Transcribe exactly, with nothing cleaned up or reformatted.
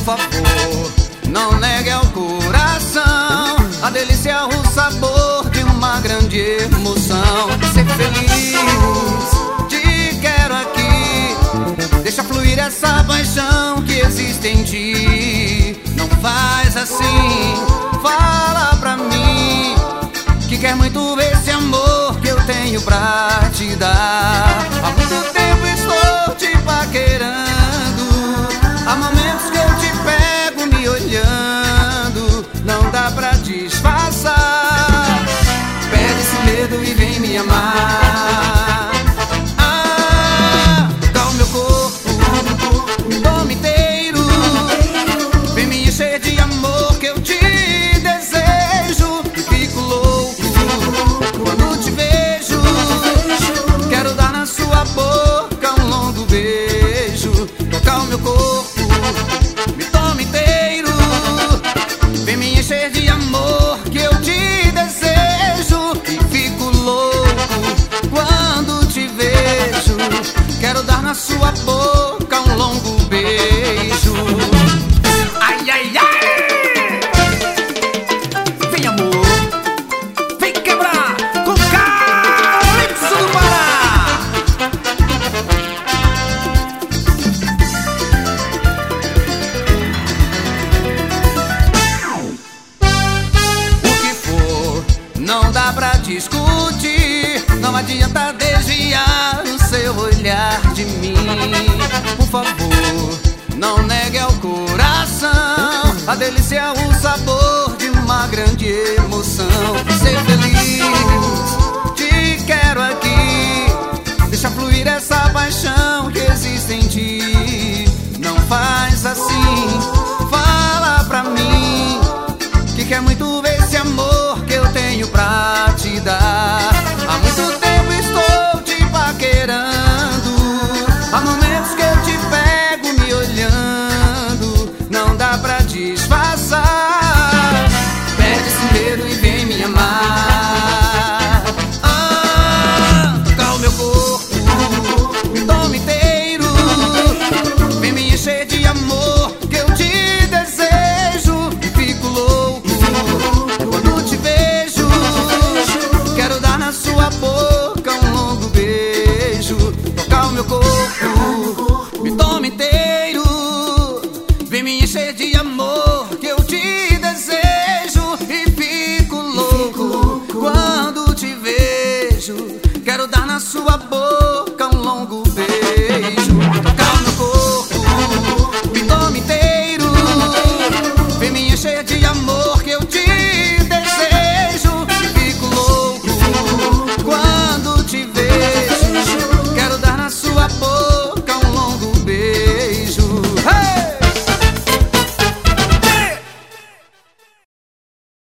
favor, não negue ao coração a delícia, o sabor de uma grande emoção. Ser feliz, te quero aqui. Deixa fluir essa paixão que existe em ti. Não faz assim, fala pra mim que quer muito esse amor que eu tenho pra te dar. Há muito tempo estou te paquerando, há momentos que eu te pego me olhando, não dá pra disfarçar. Perde esse medo e vem me amar. Ah, dá o meu corpo, toma inteiro, vem me encher de amor que eu te desejo. E fico louco quando te vejo, quero dar na sua boca um longo beijo. Tocar o meu corpo, me toma inteiro, vem me encher de amor que eu te desejo. E fico louco quando te vejo, quero dar na sua boca um longo beijo. Ai, ai, ai! Vem amor, vem quebrar com Calypso do Pará. O que for, não dá pra discutir, não adianta desviar o seu olhar de mim. Por favor, não negue ao coração a delícia, o sabor de uma grande emoção. Ser feliz, te quero aqui. Deixa fluir essa paixão que existe em ti. Não faz assim, fala pra mim que quer muito